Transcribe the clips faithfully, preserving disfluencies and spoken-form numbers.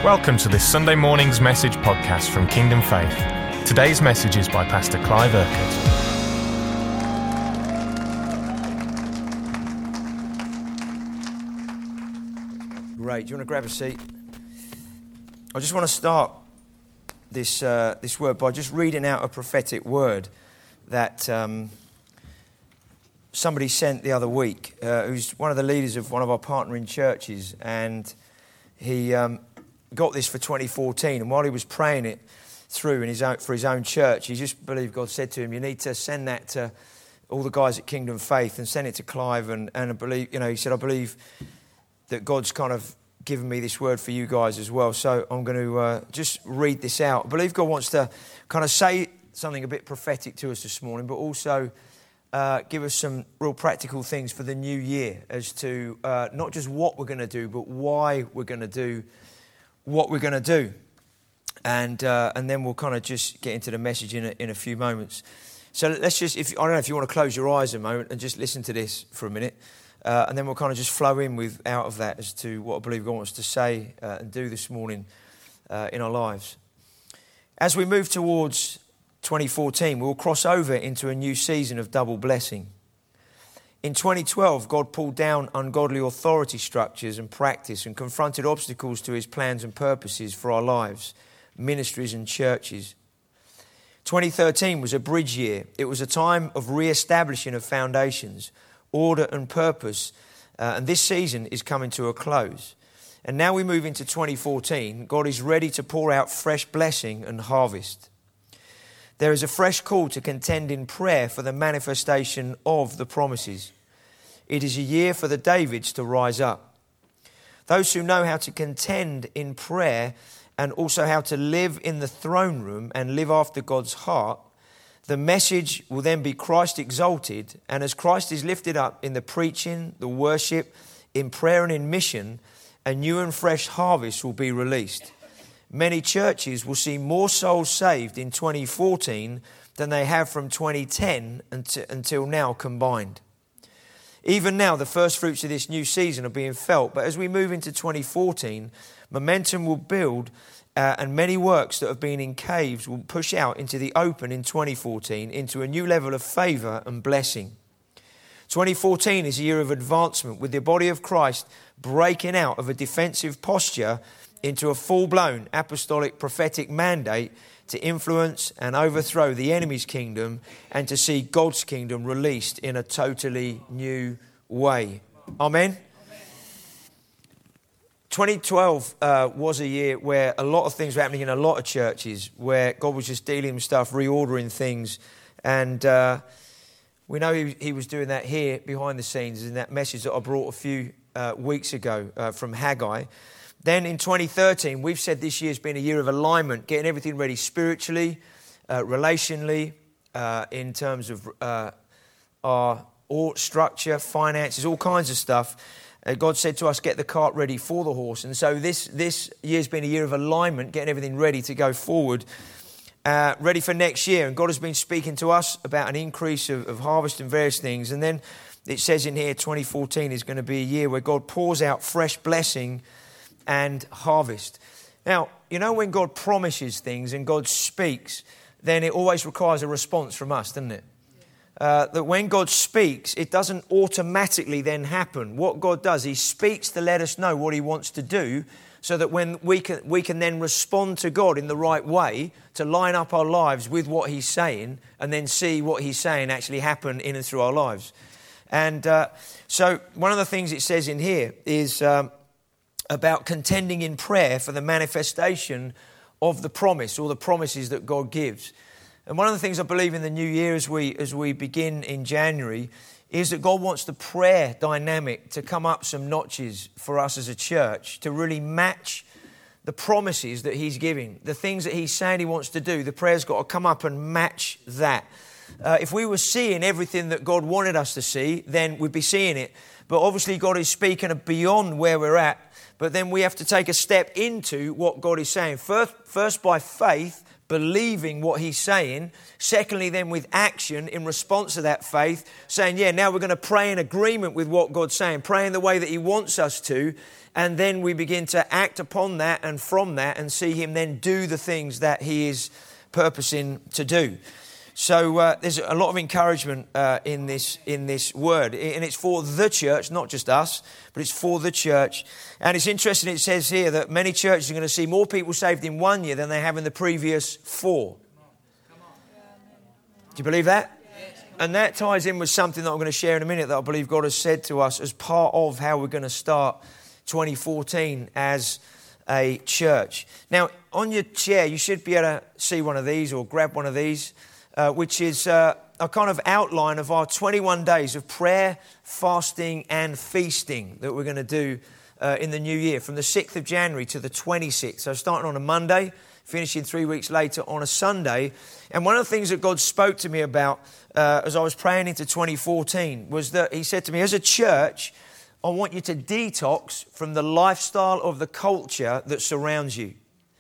Welcome to this Sunday morning's message podcast from Kingdom Faith. Today's message is by Pastor Clive Urquhart. Great. Do you want to grab a seat? I just want to start this uh, this word by just reading out a prophetic word that um, somebody sent the other week, uh, who's one of the leaders of one of our partnering churches, and he um, got this for twenty fourteen, and while he was praying it through in his own, for his own church, he just believed God said to him, you need to send that to all the guys at Kingdom Faith and send it to Clive, and, and I believe, you know, he said, I believe that God's kind of given me this word for you guys as well, so I'm going to uh, just read this out. I believe God wants to kind of say something a bit prophetic to us this morning, but also uh, give us some real practical things for the new year as to uh, not just what we're going to do, but why we're going to do what we're going to do. And uh, and then we'll kind of just get into the message in a, in a few moments. So let's just, if I don't know if you want to close your eyes a moment and just listen to this for a minute. Uh, and then we'll kind of just flow in with out of that as to what I believe God wants to say uh, and do this morning uh, in our lives. As we move towards twenty fourteen, we'll cross over into a new season of double blessing. In twenty twelve, God pulled down ungodly authority structures and practice and confronted obstacles to his plans and purposes for our lives, ministries and churches. twenty thirteen was a bridge year. It was a time of re-establishing of foundations, order and purpose, uh, and this season is coming to a close. And now we move into twenty fourteen. God is ready to pour out fresh blessing and harvest. There is a fresh call to contend in prayer for the manifestation of the promises. It is a year for the Davids to rise up. Those who know how to contend in prayer and also how to live in the throne room and live after God's heart, the message will then be Christ exalted, and as Christ is lifted up in the preaching, the worship, in prayer and in mission, a new and fresh harvest will be released. Many churches will see more souls saved in twenty fourteen than they have from twenty ten until now combined. Even now, the first fruits of this new season are being felt, but as we move into twenty fourteen, momentum will build. Uh, and many works that have been in caves will push out into the open in twenty fourteen, into a new level of favour and blessing. twenty fourteen is a year of advancement, with the body of Christ breaking out of a defensive posture into a full-blown apostolic prophetic mandate to influence and overthrow the enemy's kingdom and to see God's kingdom released in a totally new way. Amen? twenty twelve uh, was a year where a lot of things were happening in a lot of churches, where God was just dealing with stuff, reordering things. And uh, we know he, he was doing that here behind the scenes in that message that I brought a few uh, weeks ago uh, from Haggai. Then in twenty thirteen, we've said this year's been a year of alignment, getting everything ready spiritually, uh, relationally, uh, in terms of uh, our structure, finances, all kinds of stuff. Uh, God said to us, get the cart ready for the horse. And so this, this year's been a year of alignment, getting everything ready to go forward, uh, ready for next year. And God has been speaking to us about an increase of, of harvest and various things. And then it says in here, twenty fourteen is going to be a year where God pours out fresh blessing and harvest. Now, you know when God promises things and God speaks, then it always requires a response from us, doesn't it? Uh, that when God speaks, it doesn't automatically then happen. What God does, he speaks to let us know what he wants to do, so that when we can, we can then respond to God in the right way to line up our lives with what he's saying, and then see what he's saying actually happen in and through our lives. And uh, so one of the things it says in here is um, about contending in prayer for the manifestation of the promise, or the promises that God gives. And one of the things I believe in the new year as we as we begin in January is that God wants the prayer dynamic to come up some notches for us as a church, to really match the promises that he's giving, the things that he's saying he wants to do. The prayer's got to come up and match that. Uh, if we were seeing everything that God wanted us to see, then we'd be seeing it. But obviously God is speaking beyond where we're at. But then we have to take a step into what God is saying. First, first by faith, believing what he's saying. Secondly, then with action in response to that faith, saying, yeah, now we're going to pray in agreement with what God's saying, pray in the way that he wants us to. And then we begin to act upon that and from that and see him then do the things that he is purposing to do. So uh, there's a lot of encouragement uh, in this in this word. And it's for the church, not just us, but it's for the church. And it's interesting, it says here that many churches are going to see more people saved in one year than they have in the previous four. Do you believe that? And that ties in with something that I'm going to share in a minute that I believe God has said to us as part of how we're going to start twenty fourteen as a church. Now, on your chair, you should be able to see one of these or grab one of these, uh, which is uh, a kind of outline of our twenty-one days of prayer, fasting and feasting that we're going to do uh, in the new year from the sixth of January to the twenty-sixth. So starting on a Monday, finishing three weeks later on a Sunday. And one of the things that God spoke to me about uh, as I was praying into twenty fourteen was that he said to me, as a church, I want you to detox from the lifestyle of the culture that surrounds you.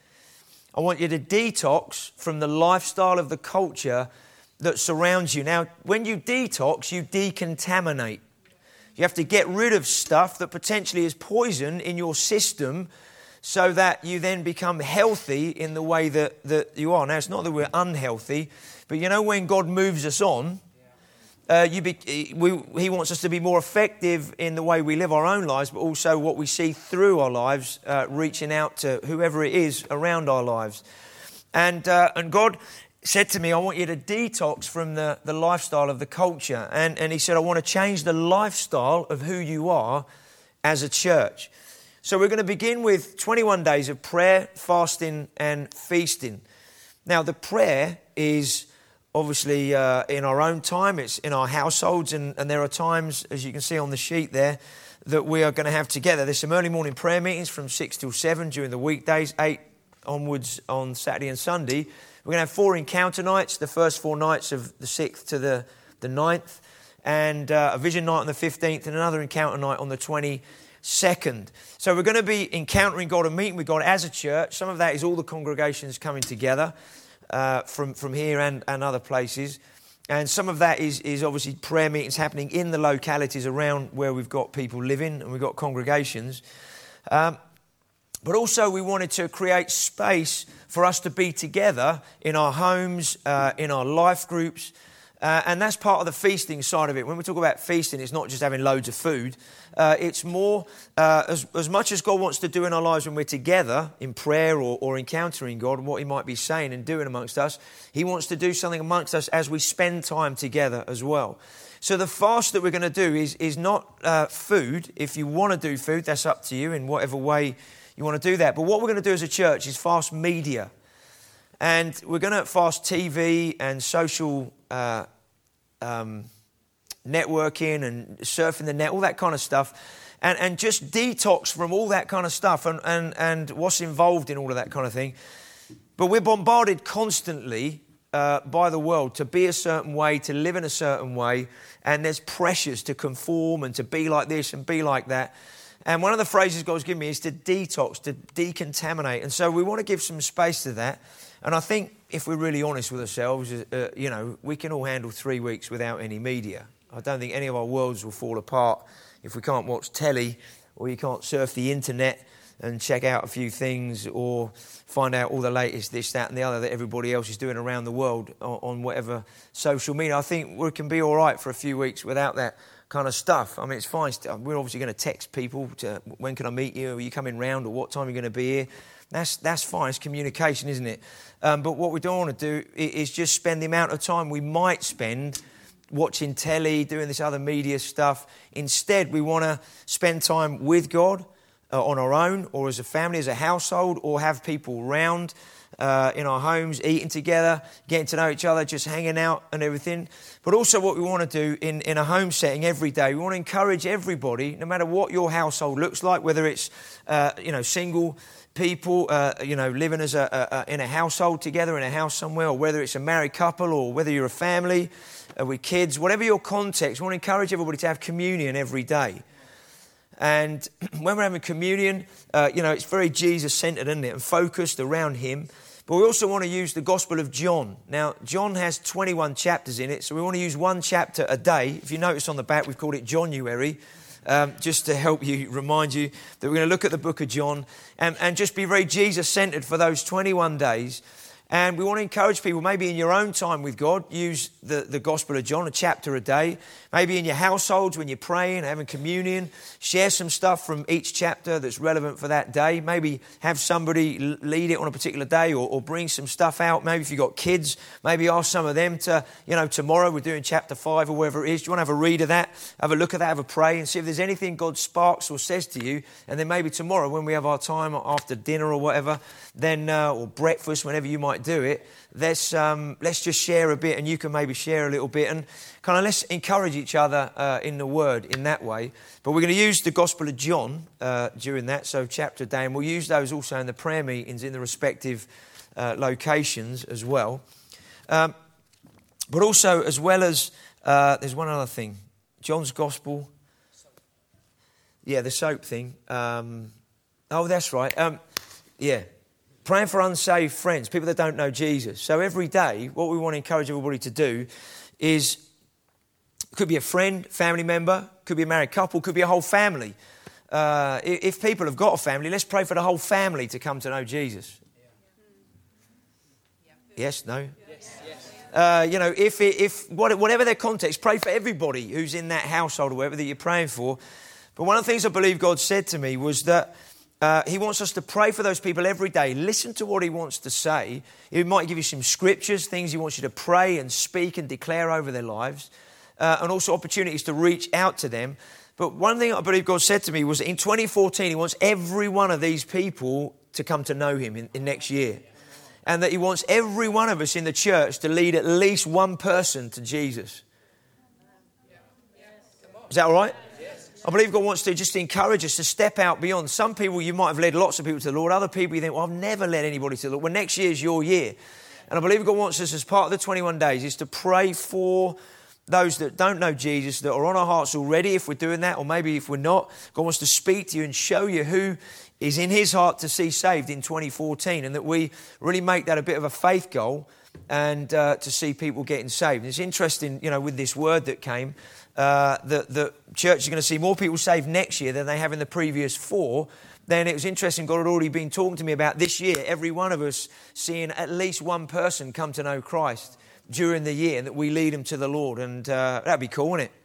I want you to detox from the lifestyle of the culture that surrounds you. Now, when you detox, you decontaminate. You have to get rid of stuff that potentially is poison in your system so that you then become healthy in the way that, that you are. Now, it's not that we're unhealthy, but you know when God moves us on, Uh, you be, we, he wants us to be more effective in the way we live our own lives, but also what we see through our lives, uh, reaching out to whoever it is around our lives. And uh, and God said to me, I want you to detox from the, the lifestyle of the culture. And, and he said, I want to change the lifestyle of who you are as a church. So we're going to begin with twenty-one days of prayer, fasting and feasting. Now the prayer is obviously uh, in our own time, it's in our households, and, and there are times, as you can see on the sheet there, that we are going to have together. There's some early morning prayer meetings from six till seven during the weekdays, eight onwards on Saturday and Sunday. We're going to have four encounter nights, the first four nights of the sixth to the, the ninth, and uh, a vision night on the fifteenth, and another encounter night on the twenty-second. So we're going to be encountering God and meeting with God as a church. Some of that is all the congregations coming together. Uh, from, from here and, and other places. And some of that is, is obviously prayer meetings happening in the localities around where we've got people living and we've got congregations. Um, but also we wanted to create space for us to be together in our homes, uh, in our life groups. Uh, and that's part of the feasting side of it. When we talk about feasting, it's not just having loads of food. Uh, it's more, uh, as, as much as God wants to do in our lives when we're together in prayer or, or encountering God and what he might be saying and doing amongst us, he wants to do something amongst us as we spend time together as well. So the fast that we're going to do is, is not uh, food. If you want to do food, that's up to you in whatever way you want to do that. But what we're going to do as a church is fast media. And we're going to fast T V and social uh, um, networking and surfing the net, all that kind of stuff. And, and just detox from all that kind of stuff and, and, and what's involved in all of that kind of thing. But we're bombarded constantly uh, by the world to be a certain way, to live in a certain way. And there's pressures to conform and to be like this and be like that. And one of the phrases God's given me is to detox, to decontaminate. And so we want to give some space to that. And I think if we're really honest with ourselves, uh, you know, we can all handle three weeks without any media. I don't think any of our worlds will fall apart if we can't watch telly or you can't surf the internet and check out a few things or find out all the latest this, that and the other that everybody else is doing around the world on, on whatever social media. I think we can be all right for a few weeks without that kind of stuff. I mean, it's fine. We're obviously going to text people to, when can I meet you? Are you coming round? Or what time are you going to be here? That's that's fine. It's communication, isn't it? Um, but what we don't want to do is just spend the amount of time we might spend watching telly, doing this other media stuff. Instead, we want to spend time with God uh, on our own or as a family, as a household, or have people around uh, in our homes, eating together, getting to know each other, just hanging out and everything. But also what we want to do in, in a home setting every day, we want to encourage everybody, no matter what your household looks like, whether it's, uh, you know, single people, uh, you know, living as a, a, a in a household together in a house somewhere, or whether it's a married couple, or whether you're a family uh, with kids, whatever your context, we want to encourage everybody to have communion every day. And when we're having communion, uh, you know, it's very Jesus-centered, isn't it, and focused around him. But we also want to use the Gospel of John. Now, John has twenty-one chapters in it, so we want to use one chapter a day. If you notice on the back, we've called it Johnuary, um, just to help you, remind you that we're going to look at the book of John and, and just be very Jesus-centered for those twenty-one days. And we want to encourage people, maybe in your own time with God, use the, the Gospel of John, a chapter a day. Maybe in your households when you're praying, having communion, share some stuff from each chapter that's relevant for that day. Maybe have somebody lead it on a particular day or, or bring some stuff out. Maybe if you've got kids, maybe ask some of them to, you know, tomorrow we're doing chapter five or whatever it is. Do you want to have a read of that? Have a look at that, have a pray and see if there's anything God sparks or says to you. And then maybe tomorrow when we have our time after dinner or whatever, then uh, or breakfast, whenever you might do it, let's um, let's just share a bit, and you can maybe share a little bit, and kind of let's encourage each other uh, in the Word in that way. But we're going to use the Gospel of John uh, during that, so chapter a day, and we'll use those also in the prayer meetings in the respective uh, locations as well. Um, but also, as well as uh, there's one other thing, John's Gospel. Yeah, the soap thing. Um, oh, that's right. Um, yeah. Praying for unsaved friends, people that don't know Jesus. So every day, what we want to encourage everybody to do is, could be a friend, family member, could be a married couple, could be a whole family. Uh, if people have got a family, let's pray for the whole family to come to know Jesus. Yeah. Yes, no? Yes. Uh, you know, if, if whatever their context, pray for everybody who's in that household or whatever that you're praying for. But one of the things I believe God said to me was that Uh, he wants us to pray for those people every day. Listen to what he wants to say. He might give you some scriptures, things he wants you to pray and speak and declare over their lives, uh, and also opportunities to reach out to them. But one thing I believe God said to me was in twenty fourteen, he wants every one of these people to come to know him in, in next year. And that he wants every one of us in the church to lead at least one person to Jesus. Is that all right? I believe God wants to just encourage us to step out beyond. Some people, you might have led lots of people to the Lord. Other people, you think, well, I've never led anybody to the Lord. Well, next year is your year. And I believe God wants us, as part of the twenty-one days, is to pray for those that don't know Jesus, that are on our hearts already, if we're doing that, or maybe if we're not. God wants to speak to you and show you who is in his heart to see saved in twenty fourteen, and that we really make that a bit of a faith goal and uh, to see people getting saved. And it's interesting, you know, with this word that came, Uh, the, the church is going to see more people saved next year than they have in the previous four. Then it was interesting, God had already been talking to me about this year, every one of us seeing at least one person come to know Christ during the year, and that we lead them to the Lord. And uh, that'd be cool, wouldn't it?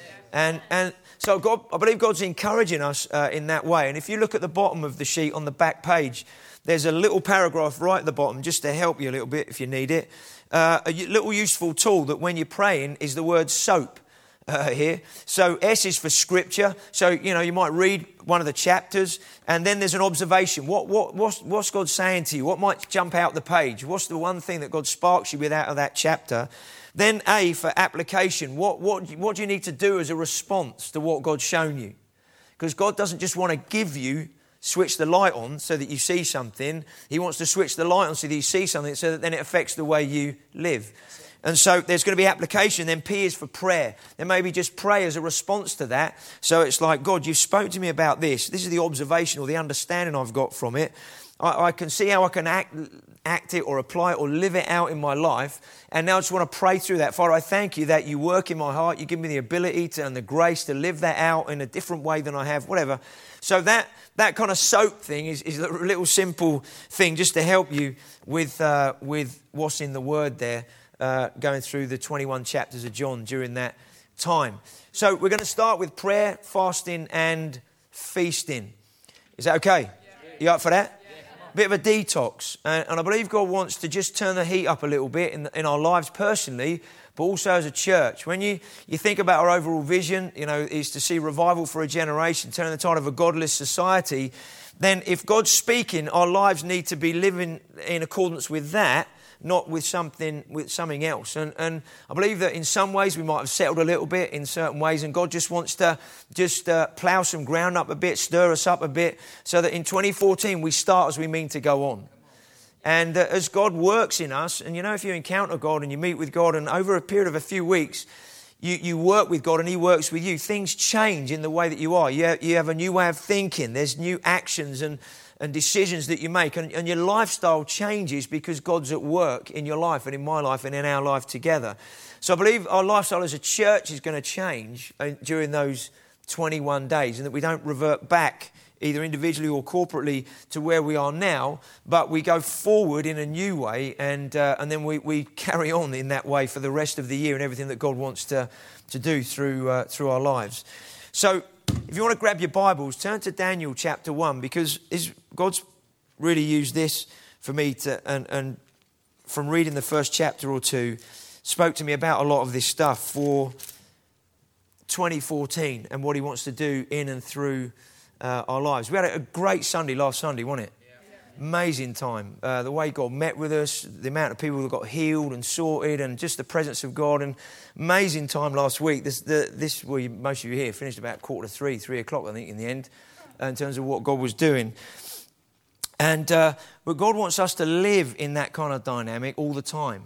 And and so God, I believe God's encouraging us uh, in that way. And if you look at the bottom of the sheet on the back page, there's a little paragraph right at the bottom just to help you a little bit if you need it. Uh, a little useful tool that when you're praying is the word soap. Uh, here. So S is for scripture. So, you know, you might read one of the chapters and then there's an observation. What, what, what's, what's God saying to you? What might jump out the page? What's the one thing that God sparks you with out of that chapter? Then A for application. What, what, what do you need to do as a response to what God's shown you? Because God doesn't just want to give you, switch the light on so that you see something. He wants to switch the light on so that you see something, so that then it affects the way you live. And so there's going to be application. Then P is for prayer. Then maybe just pray as a response to that. So it's like, God, you've spoken to me about this. This is the observation or the understanding I've got from it. I, I can see how I can act, act it or apply it or live it out in my life. And now I just want to pray through that. Father, I thank you that you work in my heart. You give me the ability to, and the grace to live that out in a different way than I have, whatever. So that that kind of soap thing is, is a little simple thing just to help you with uh, with what's in the Word there. Uh, going through the twenty-one chapters of John during that time. So we're going to start with prayer, fasting and feasting. Is that okay? Yeah. You up for that? Yeah. Bit of a detox. And, and I believe God wants to just turn the heat up a little bit in, in our lives personally, but also as a church. When you, you think about our overall vision, you know, is to see revival for a generation, turning the tide of a godless society, then if God's speaking, our lives need to be living in accordance with that, not with something with something else. And, and I believe that in some ways we might have settled a little bit in certain ways, and God just wants to just uh, plough some ground up a bit, stir us up a bit, so that in twenty fourteen we start as we mean to go on. And uh, as God works in us, and you know, if you encounter God and you meet with God, and over a period of a few weeks, you, you work with God and he works with you, things change in the way that you are. You have, you have a new way of thinking. There's new actions and, and decisions that you make. And, and your lifestyle changes because God's at work in your life and in my life and in our life together. So I believe our lifestyle as a church is going to change during those twenty-one days, and that we don't revert back either individually or corporately to where we are now, but we go forward in a new way, and uh, and then we, we carry on in that way for the rest of the year and everything that God wants to, to do through uh, through our lives. So if you want to grab your Bibles, turn to Daniel chapter one, because God's really used this for me to, and, and from reading the first chapter or two, spoke to me about a lot of this stuff for twenty fourteen and what he wants to do in and through uh, our lives. We had a great Sunday last Sunday, wasn't it? Yeah. Amazing time. Uh, the way God met with us, the amount of people that got healed and sorted, and just the presence of God. And amazing time last week. This, the, this well, most of you here finished about quarter to three, three o'clock, I think, in the end, uh, in terms of what God was doing. And uh, but God wants us to live in that kind of dynamic all the time.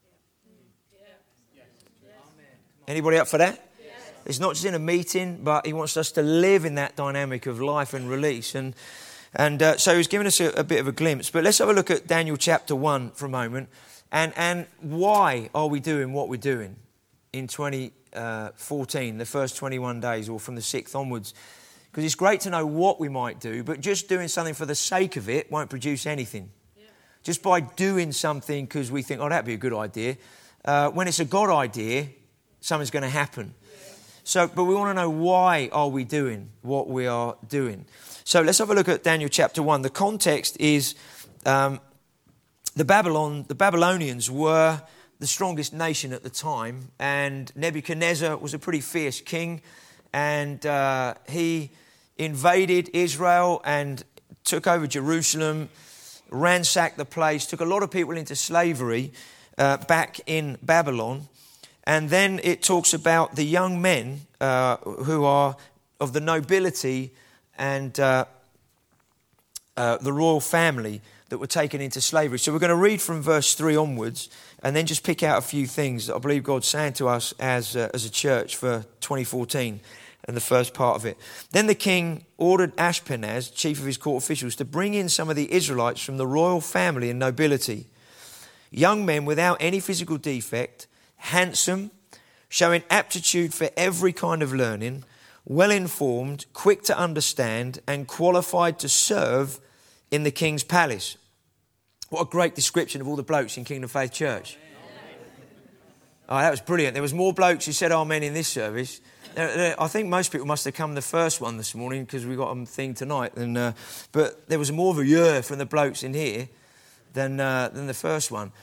Anybody up for that? Yes. It's not just in a meeting, but he wants us to live in that dynamic of life and release. And and uh, so he's given us a, a bit of a glimpse. But let's have a look at Daniel chapter one for a moment. And, and why are we doing what we're doing in twenty fourteen, the first twenty-one days, or from the sixth onwards? Because it's great to know what we might do, but just doing something for the sake of it won't produce anything. Yeah. Just by doing something because we think, oh, that'd be a good idea. Uh, when it's a God idea, something's going to happen. So, but we want to know, why are we doing what we are doing? So let's have a look at Daniel chapter one. The context is um, the Babylon. The Babylonians were the strongest nation at the time, and Nebuchadnezzar was a pretty fierce king, and uh, he invaded Israel and took over Jerusalem, ransacked the place, took a lot of people into slavery uh, back in Babylon. And then it talks about the young men uh, who are of the nobility and uh, uh, the royal family that were taken into slavery. So we're going to read from verse three onwards and then just pick out a few things that I believe God's saying to us as, uh, as a church for twenty fourteen and the first part of it. Then the king ordered Ashpenaz, chief of his court officials, to bring in some of the Israelites from the royal family and nobility, young men without any physical defect, handsome, showing aptitude for every kind of learning, well-informed, quick to understand, and qualified to serve in the king's palace. What a great description of all the blokes in Kingdom Faith Church. Oh, that was brilliant. There was more blokes who said amen in this service. I think most people must have come the first one this morning because we got a thing tonight. And, uh, but there was more of a yeah from the blokes in here than uh, than the first one.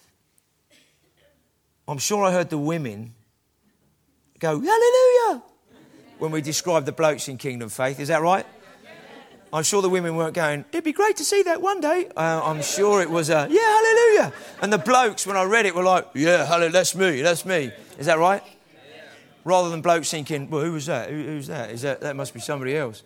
I'm sure I heard the women go, hallelujah, when we described the blokes in Kingdom Faith. Is that right? I'm sure the women weren't going, it'd be great to see that one day. Uh, I'm sure it was a, yeah, hallelujah. And the blokes, when I read it, were like, yeah, hallelujah, that's me, that's me. Is that right? Rather than blokes thinking, well, who was that? Who, who's that? Is that? That must be somebody else.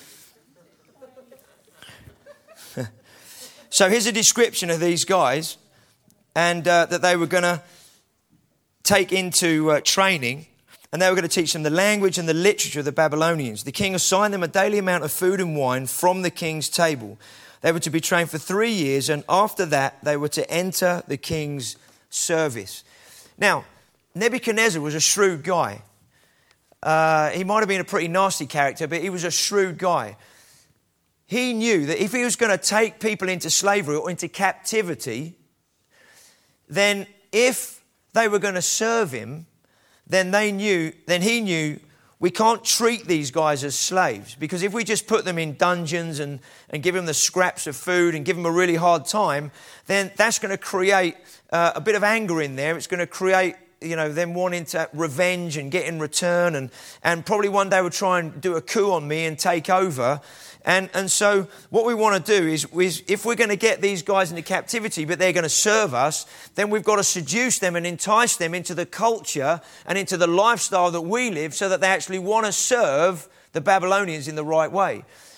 So here's a description of these guys, and uh, that they were going to take into uh, training, and they were going to teach them the language and the literature of the Babylonians. The king assigned them a daily amount of food and wine from the king's table. They were to be trained for three years, and after that, they were to enter the king's service. Now, Nebuchadnezzar was a shrewd guy. Uh, he might have been a pretty nasty character, but he was a shrewd guy. He knew that if he was going to take people into slavery or into captivity, then if they were going to serve him, then they knew, then he knew we can't treat these guys as slaves, because if we just put them in dungeons and, and give them the scraps of food and give them a really hard time, then that's going to create uh, a bit of anger in there. It's going to create, you know, them wanting to revenge and get in return, and, and probably one day will try and do a coup on me and take over. And and so what we want to do is, is if we're going to get these guys into captivity, but they're going to serve us, then we've got to seduce them and entice them into the culture and into the lifestyle that we live, so that they actually want to serve the Babylonians in the right way.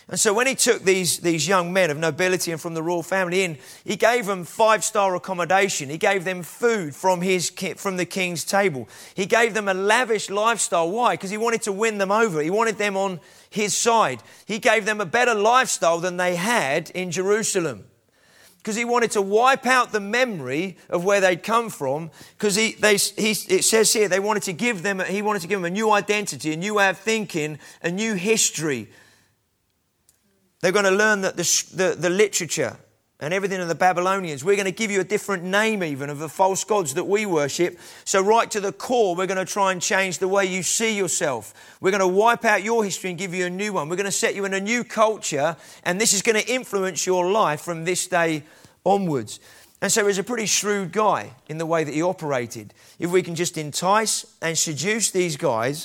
And so when he took these, these young men of nobility and from the royal family in, he gave them five-star accommodation. He gave them food from, his, from the king's table. He gave them a lavish lifestyle. Why? Because he wanted to win them over. He wanted them on his side. He gave them a better lifestyle than they had in Jerusalem, because he wanted to wipe out the memory of where they'd come from. Because he, they, he, it says here, they wanted to give them, he wanted to give them a new identity, a new way of thinking, a new history. They're going to learn that the, the, the literature and everything of the Babylonians. We're going to give you a different name even of the false gods that we worship. So right to the core, we're going to try and change the way you see yourself. We're going to wipe out your history and give you a new one. We're going to set you in a new culture, and this is going to influence your life from this day onwards. And so he's a pretty shrewd guy in the way that he operated. If we can just entice and seduce these guys,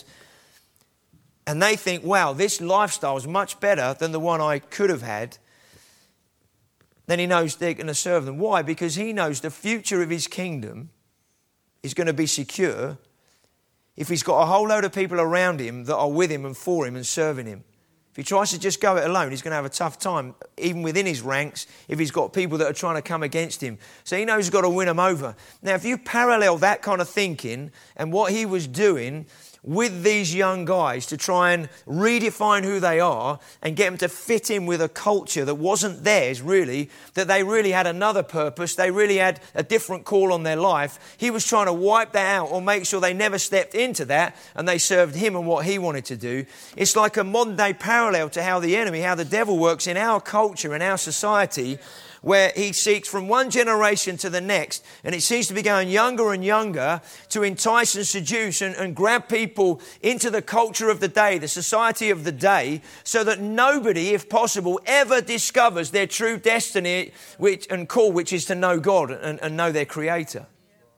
and they think, wow, this lifestyle is much better than the one I could have had, then he knows they're going to serve them. Why? Because he knows the future of his kingdom is going to be secure if he's got a whole load of people around him that are with him and for him and serving him. If he tries to just go it alone, he's going to have a tough time, even within his ranks, if he's got people that are trying to come against him. So he knows he's got to win them over. Now, if you parallel that kind of thinking and what he was doing with these young guys to try and redefine who they are and get them to fit in with a culture that wasn't theirs really, that they really had another purpose, they really had a different call on their life. He was trying to wipe that out or make sure they never stepped into that and they served him and what he wanted to do. It's like a modern day parallel to how the enemy, how the devil works in our culture, in our society, where he seeks from one generation to the next, and it seems to be going younger and younger to entice and seduce and, and grab people into the culture of the day, the society of the day, so that nobody, if possible, ever discovers their true destiny which, and call, which is to know God and, and know their Creator.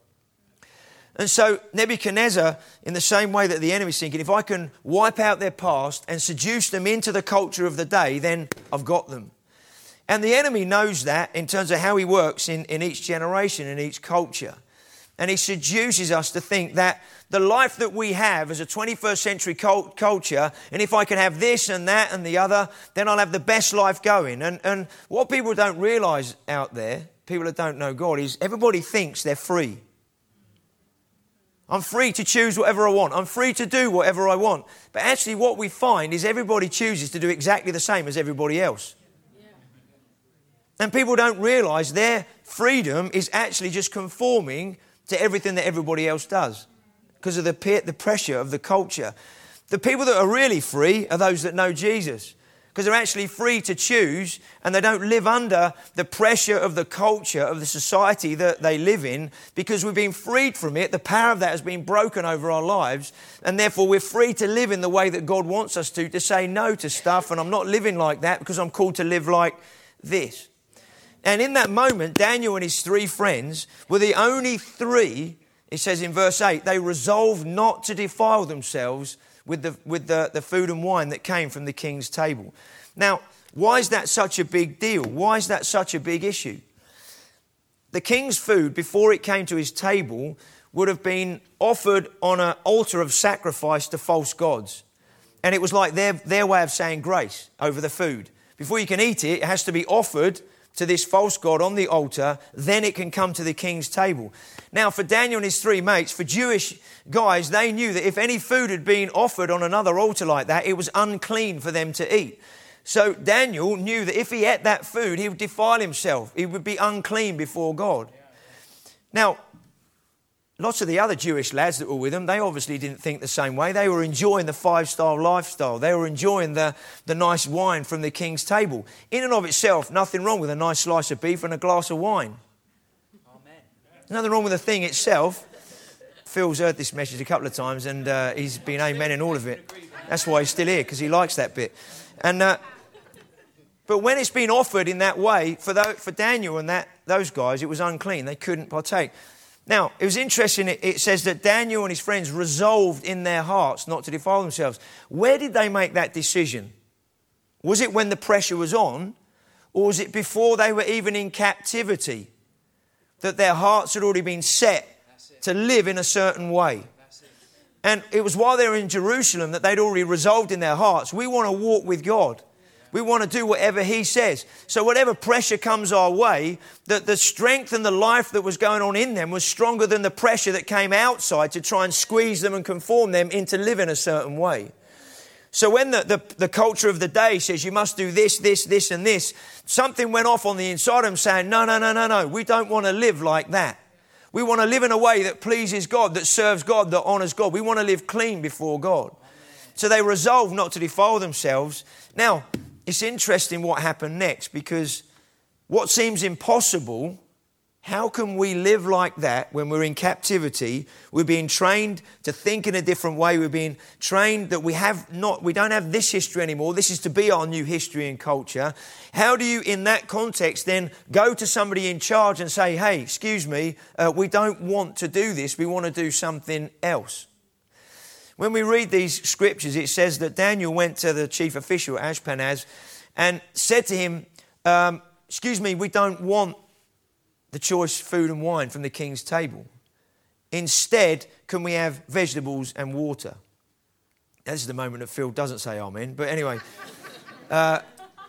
And so Nebuchadnezzar, in the same way that the enemy's thinking, if I can wipe out their past and seduce them into the culture of the day, then I've got them. And the enemy knows that in terms of how he works in, in each generation, in each culture. And he seduces us to think that the life that we have as a twenty-first century cult, culture, and if I can have this and that and the other, then I'll have the best life going. And, and what people don't realise out there, people that don't know God, is everybody thinks they're free. I'm free to choose whatever I want. I'm free to do whatever I want. But actually what we find is everybody chooses to do exactly the same as everybody else. And people don't realise their freedom is actually just conforming to everything that everybody else does because of the peer, the pressure of the culture. The people that are really free are those that know Jesus, because they're actually free to choose and they don't live under the pressure of the culture of the society that they live in, because we've been freed from it. The power of that has been broken over our lives, and therefore we're free to live in the way that God wants us to, to say no to stuff. And I'm not living like that because I'm called to live like this. And in that moment, Daniel and his three friends were the only three, it says in verse eight, they resolved not to defile themselves with the with the, the food and wine that came from the king's table. Now, why is that such a big deal? Why is that such a big issue? The king's food, before it came to his table, would have been offered on an altar of sacrifice to false gods. And it was like their, their way of saying grace over the food. Before you can eat it, it has to be offered to this false god on the altar, then it can come to the king's table. Now, for Daniel and his three mates, for Jewish guys, they knew that if any food had been offered on another altar like that, it was unclean for them to eat. So Daniel knew that if he ate that food, he would defile himself. He would be unclean before God. Now, lots of the other Jewish lads that were with them, they obviously didn't think the same way. They were enjoying the five-star lifestyle. They were enjoying the, the nice wine from the king's table. In and of itself, nothing wrong with a nice slice of beef and a glass of wine. Amen. Nothing wrong with the thing itself. Phil's heard this message a couple of times and uh, he's been amen in all of it. That's why he's still here, because he likes that bit. And uh, But when it's been offered in that way, for, the, for Daniel and that those guys, it was unclean. They couldn't partake. Now, it was interesting, it says that Daniel and his friends resolved in their hearts not to defile themselves. Where did they make that decision? Was it when the pressure was on, or was it before they were even in captivity, that their hearts had already been set to live in a certain way? And it was while they were in Jerusalem that they'd already resolved in their hearts, we want to walk with God. We want to do whatever he says. So whatever pressure comes our way, the, the strength and the life that was going on in them was stronger than the pressure that came outside to try and squeeze them and conform them into living a certain way. So when the, the, the culture of the day says you must do this, this, this and this, something went off on the inside of them saying, no, no, no, no, no, we don't want to live like that. We want to live in a way that pleases God, that serves God, that honours God. We want to live clean before God. So they resolved not to defile themselves. Now, it's interesting what happened next, because what seems impossible, how can we live like that when we're in captivity? We're being trained to think in a different way. We're being trained that we have not, we don't have this history anymore. This is to be our new history and culture. How do you, in that context, then go to somebody in charge and say, hey, excuse me, uh, we don't want to do this. We want to do something else. When we read these scriptures, it says that Daniel went to the chief official, Ashpenaz, and said to him, um, excuse me, we don't want the choice food and wine from the king's table. Instead, can we have vegetables and water? Now, this is the moment that Phil doesn't say amen, but anyway. Uh,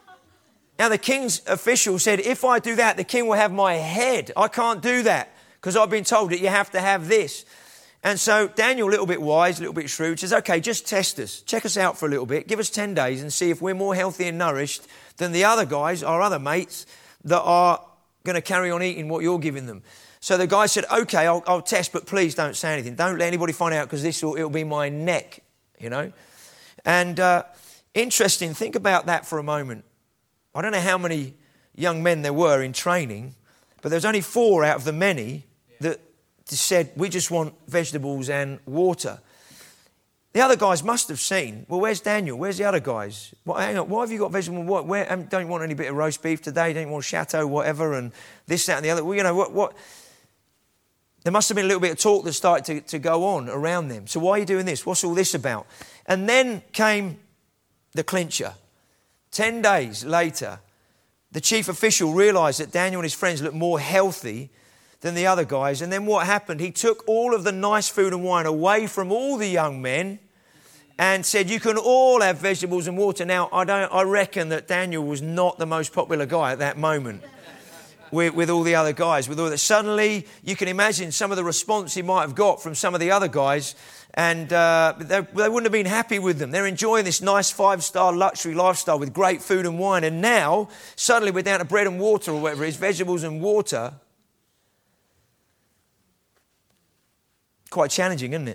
now, the king's official said, if I do that, the king will have my head. I can't do that because I've been told that you have to have this. And so Daniel, a little bit wise, a little bit shrewd, says, okay, just test us. Check us out for a little bit. Give us ten days and see if we're more healthy and nourished than the other guys, our other mates, that are going to carry on eating what you're giving them. So the guy said, okay, I'll, I'll test, but please don't say anything. Don't let anybody find out, because this will it'll be my neck, you know. And uh, interesting, think about that for a moment. I don't know how many young men there were in training, but there's only four out of the many that said, we just want vegetables and water. The other guys must have seen, well, where's Daniel? Where's the other guys? Well, hang on, why have you got vegetable? What? Where? Um, don't you want any bit of roast beef today? Don't you want chateau, whatever, and this, that, and the other? Well, you know, what? what? There must have been a little bit of talk that started to, to go on around them. So why are you doing this? What's all this about? And then came the clincher. Ten days later, the chief official realised that Daniel and his friends looked more healthy than the other guys. And then what happened? He took all of the nice food and wine away from all the young men and said, you can all have vegetables and water. Now, I don't. I reckon that Daniel was not the most popular guy at that moment with, with all the other guys. With all that, suddenly, you can imagine some of the response he might have got from some of the other guys, and uh, they, they wouldn't have been happy with them. They're enjoying this nice five-star luxury lifestyle with great food and wine, and now, suddenly, we're down to bread and water, or whatever it is, vegetables and water. Quite challenging, isn't it?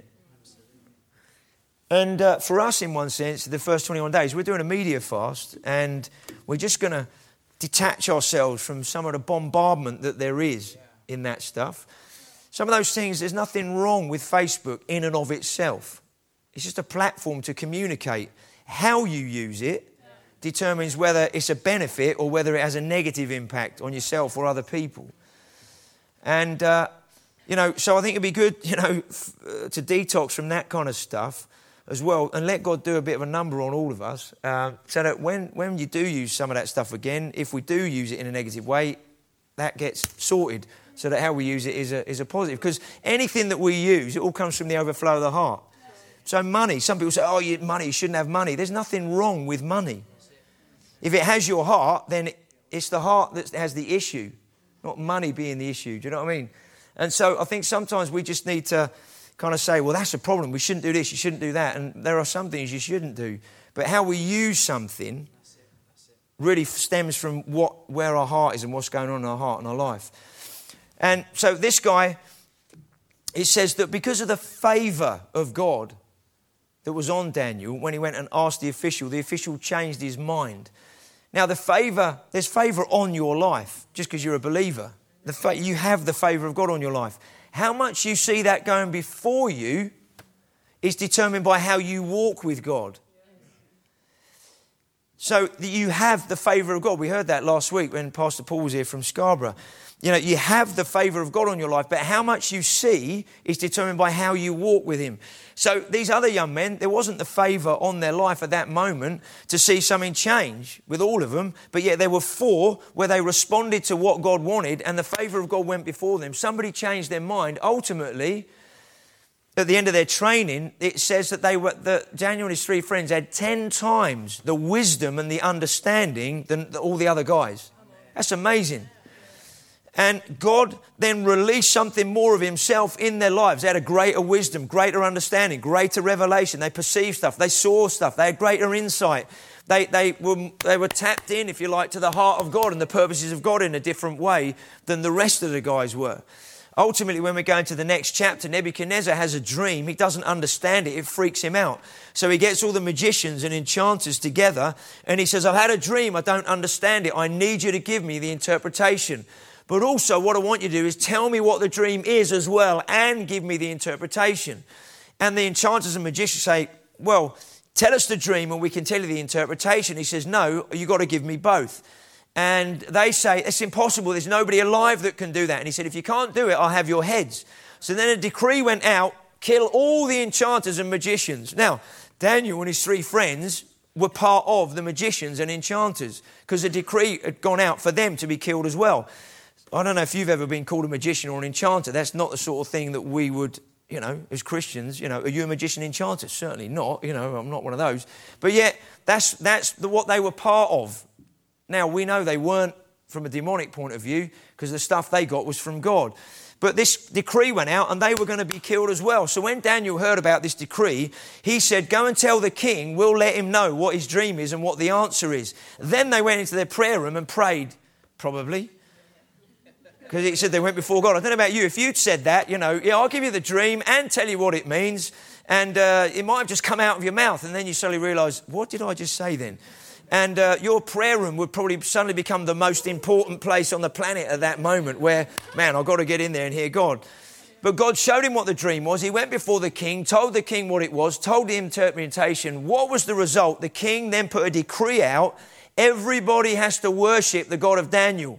And uh, for us, in one sense, the first twenty-one days, we're doing a media fast, and we're just going to detach ourselves from some of the bombardment that there is in that stuff. Some of those things, there's nothing wrong with Facebook in and of itself. It's just a platform to communicate. How you use it determines whether it's a benefit or whether it has a negative impact on yourself or other people. And uh, You know, so I think it'd be good, you know, f- uh, to detox from that kind of stuff as well, and let God do a bit of a number on all of us, uh, so that when, when you do use some of that stuff again, if we do use it in a negative way, that gets sorted, so that how we use it is a, is a positive. Because anything that we use, it all comes from the overflow of the heart. So money, some people say, oh, you, money, you shouldn't have money. There's nothing wrong with money. If it has your heart, then it, it's the heart that has the issue, not money being the issue. Do you know what I mean? And so I think sometimes we just need to kind of say, well, that's a problem. We shouldn't do this. You shouldn't do that. And there are some things you shouldn't do. But how we use something that's it, that's it. really stems from what where our heart is and what's going on in our heart and our life. And so this guy, it says that because of the favour of God that was on Daniel, when he went and asked the official, the official changed his mind. Now, the favour, there's favour on your life just because you're a believer. The fa- you have the favour of God on your life. How much you see that going before you is determined by how you walk with God. So that you have the favour of God. We heard that last week when Pastor Paul was here from Scarborough. You know, you have the favour of God on your life, but how much you see is determined by how you walk with him. So these other young men, there wasn't the favour on their life at that moment to see something change with all of them, but yet there were four where they responded to what God wanted and the favour of God went before them. Somebody changed their mind. Ultimately, at the end of their training, it says that they were that Daniel and his three friends had ten times the wisdom and the understanding than all the other guys. That's amazing. And God then released something more of himself in their lives. They had a greater wisdom, greater understanding, greater revelation. They perceived stuff. They saw stuff. They had greater insight. They, they, were, they were tapped in, if you like, to the heart of God and the purposes of God in a different way than the rest of the guys were. Ultimately, when we go into the next chapter, Nebuchadnezzar has a dream. He doesn't understand it. It freaks him out. So he gets all the magicians and enchanters together and he says, I've had a dream. I don't understand it. I need you to give me the interpretation. But also what I want you to do is tell me what the dream is as well and give me the interpretation. And the enchanters and magicians say, well, tell us the dream and we can tell you the interpretation. He says, no, you've got to give me both. And they say, it's impossible. There's nobody alive that can do that. And he said, if you can't do it, I'll have your heads. So then a decree went out, kill all the enchanters and magicians. Now, Daniel and his three friends were part of the magicians and enchanters because a decree had gone out for them to be killed as well. I don't know if you've ever been called a magician or an enchanter. That's not the sort of thing that we would, you know, as Christians, you know, are you a magician enchanter? Certainly not. You know, I'm not one of those. But yet, that's that's the, what they were part of. Now, we know they weren't from a demonic point of view because the stuff they got was from God. But this decree went out and they were going to be killed as well. So when Daniel heard about this decree, he said, go and tell the king, we'll let him know what his dream is and what the answer is. Then they went into their prayer room and prayed, probably. Because it said they went before God. I don't know about you. If you'd said that, you know, yeah, I'll give you the dream and tell you what it means. And uh, it might have just come out of your mouth. And then you suddenly realise, what did I just say then? And uh, your prayer room would probably suddenly become the most important place on the planet at that moment where, man, I've got to get in there and hear God. But God showed him what the dream was. He went before the king, told the king what it was, told the interpretation. What was the result? The king then put a decree out. Everybody has to worship the God of Daniel.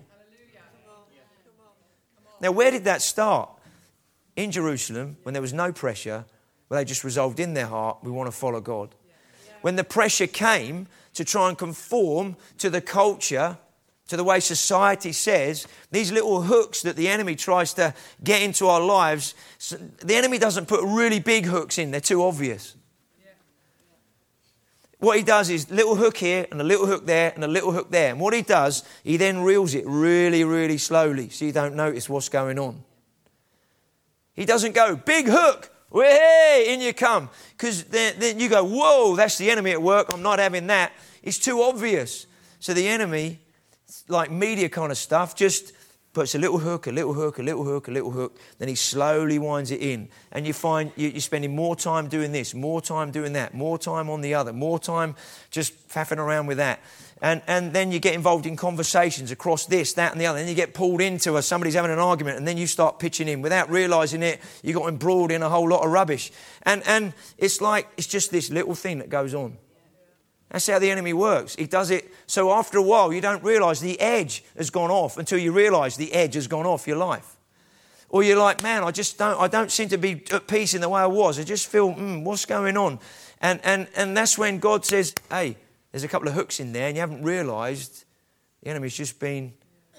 Now, where did that start? In Jerusalem, when there was no pressure, where they just resolved in their heart, we want to follow God. When the pressure came to try and conform to the culture, to the way society says, these little hooks that the enemy tries to get into our lives, the enemy doesn't put really big hooks in, they're too obvious. What he does is little hook here and a little hook there and a little hook there. And what he does, he then reels it really, really slowly so you don't notice what's going on. He doesn't go, big hook, hey, in you come. Because then, then you go, whoa, that's the enemy at work, I'm not having that. It's too obvious. So the enemy, like media kind of stuff, just puts a little hook, a little hook, a little hook, a little hook. Then he slowly winds it in. And you find you're spending more time doing this, more time doing that, more time on the other, more time just faffing around with that. And and then you get involved in conversations across this, that and the other. And you get pulled into a, somebody's having an argument and then you start pitching in. Without realising it, you got embroiled in a whole lot of rubbish. And And it's like, it's just this little thing that goes on. That's how the enemy works. He does it. So after a while, you don't realise the edge has gone off until you realise the edge has gone off your life. Or you're like, man, I just don't, I don't seem to be at peace in the way I was. I just feel, mm, what's going on? And, and, and that's when God says, hey, there's a couple of hooks in there and you haven't realised the enemy's just been.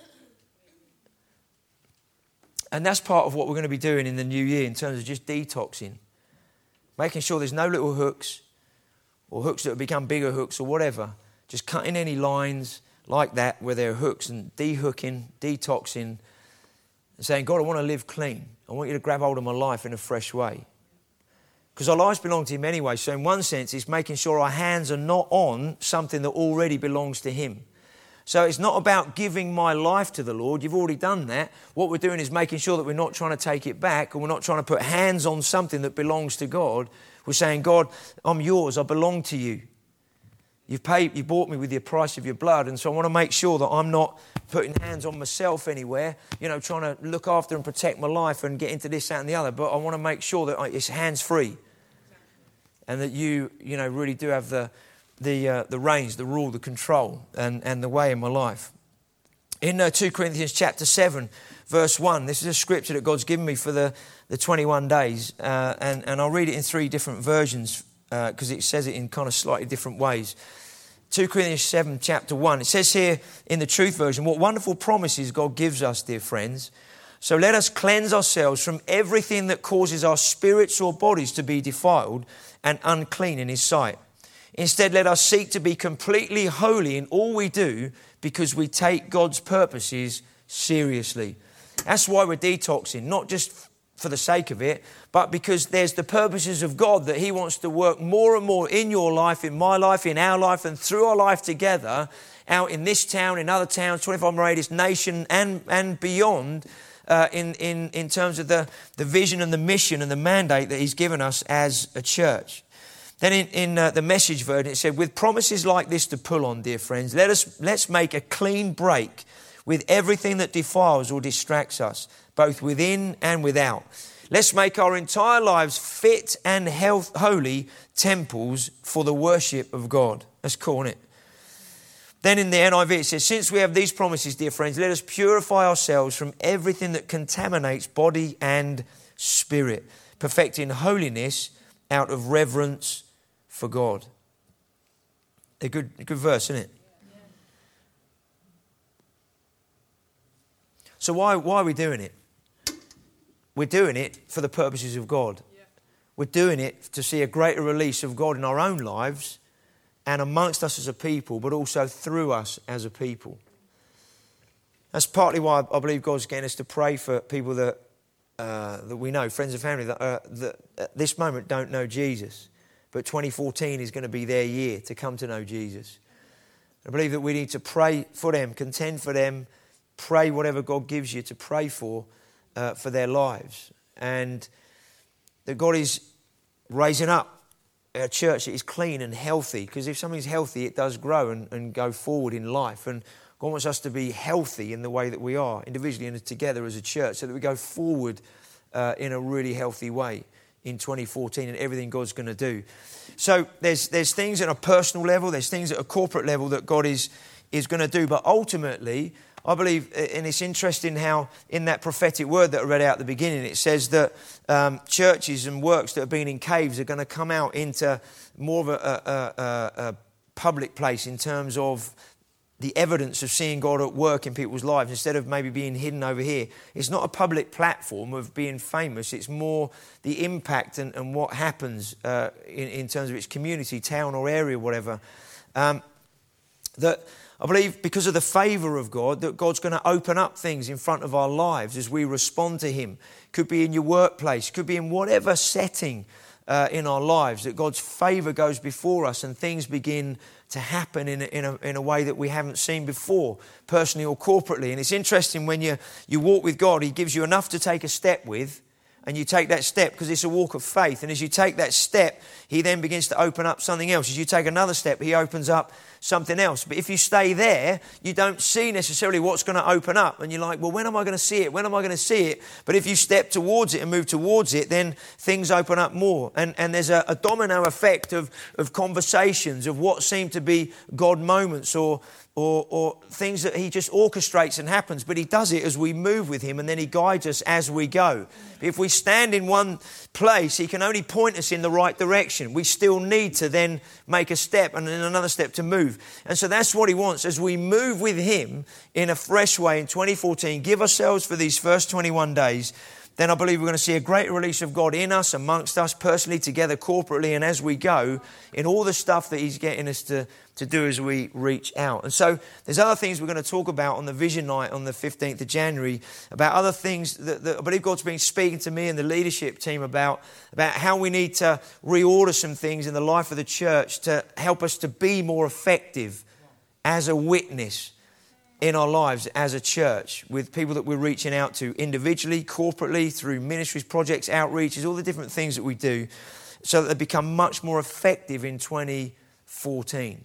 And that's part of what we're going to be doing in the new year in terms of just detoxing. Making sure there's no little hooks. Or hooks that have become bigger hooks or whatever. Just cutting any lines like that where there are hooks and de-hooking, detoxing, and saying, God, I want to live clean. I want you to grab hold of my life in a fresh way. Because our lives belong to him anyway. So in one sense, it's making sure our hands are not on something that already belongs to him. So it's not about giving my life to the Lord. You've already done that. What we're doing is making sure that we're not trying to take it back and we're not trying to put hands on something that belongs to God. We're saying, God, I'm yours. I belong to you. You've paid, you bought me with the price of your blood. And so I want to make sure that I'm not putting hands on myself anywhere, you know, trying to look after and protect my life and get into this, that and the other. But I want to make sure that it's hands-free and that you, you know, really do have the the uh, the reins, the rule, the control and, and the way in my life. In uh, Second Corinthians chapter seven, verse one, this is a scripture that God's given me for the, the twenty-one days. Uh, and, and I'll read it in three different versions because uh, it says it in kind of slightly different ways. Second Corinthians seven, chapter one. It says here in the Truth version, what wonderful promises God gives us, dear friends. So let us cleanse ourselves from everything that causes our spirits or bodies to be defiled and unclean in his sight. Instead, let us seek to be completely holy in all we do, because we take God's purposes seriously. That's why we're detoxing, not just for the sake of it, but because there's the purposes of God that he wants to work more and more in your life, in my life, in our life, and through our life together, out in this town, in other towns, twenty-five mile radius, nation, and, and beyond, uh, in, in, in terms of the, the vision and the mission and the mandate that he's given us as a church. Then in, in uh, the Message version, it said, with promises like this to pull on, dear friends, let us, let's make a clean break with everything that defiles or distracts us, both within and without. Let's make our entire lives fit and health, holy temples for the worship of God. That's cool, isn't it? Then in the N I V it says, since we have these promises, dear friends, let us purify ourselves from everything that contaminates body and spirit, perfecting holiness out of reverence for God. A good, a good verse, isn't it? So why, why are we doing it? We're doing it for the purposes of God. Yeah. We're doing it to see a greater release of God in our own lives and amongst us as a people, but also through us as a people. That's partly why I believe God's getting us to pray for people that uh, that we know, friends and family, that, uh, that at this moment don't know Jesus. But twenty fourteen is going to be their year to come to know Jesus. I believe that we need to pray for them, contend for them, pray whatever God gives you to pray for, uh, for their lives. And that God is raising up a church that is clean and healthy. Because if something's healthy, it does grow and, and go forward in life. And God wants us to be healthy in the way that we are, individually and together as a church, so that we go forward uh, in a really healthy way in twenty fourteen and everything God's going to do. So there's there's things at a personal level, there's things at a corporate level that God is is going to do. But ultimately, I believe, and it's interesting how in that prophetic word that I read out at the beginning, it says that um, churches and works that have been in caves are going to come out into more of a, a, a, a public place in terms of the evidence of seeing God at work in people's lives instead of maybe being hidden over here. It's not a public platform of being famous. It's more the impact and, and what happens uh, in, in terms of its community, town or area, whatever. Um, that I believe because of the favour of God, that God's going to open up things in front of our lives as we respond to him. Could be in your workplace, could be in whatever setting uh, in our lives, that God's favour goes before us and things begin to happen in a, in, a, in a way that we haven't seen before, personally or corporately. And it's interesting when you, you walk with God, he gives you enough to take a step with, and you take that step because it's a walk of faith. And as you take that step, he then begins to open up something else. As you take another step, he opens up something else. But if you stay there, you don't see necessarily what's going to open up. And you're like, well, when am I going to see it? When am I going to see it? But if you step towards it and move towards it, then things open up more. And, and there's a, a domino effect of, of conversations, of what seem to be God moments or Or, or things that he just orchestrates and happens, but he does it as we move with him, and then he guides us as we go. If we stand in one place, he can only point us in the right direction. We still need to then make a step and then another step to move. And so that's what he wants. As we move with him in a fresh way in twenty fourteen, give ourselves for these first twenty-one days, then I believe we're going to see a great release of God in us, amongst us, personally, together, corporately, and as we go in all the stuff that he's getting us to, to do as we reach out. And so there's other things we're going to talk about on the Vision Night on the fifteenth of January, about other things that, that I believe God's been speaking to me and the leadership team about, about how we need to reorder some things in the life of the church to help us to be more effective as a witness in our lives as a church, with people that we're reaching out to individually, corporately, through ministries, projects, outreaches, all the different things that we do, so that they become much more effective in twenty fourteen.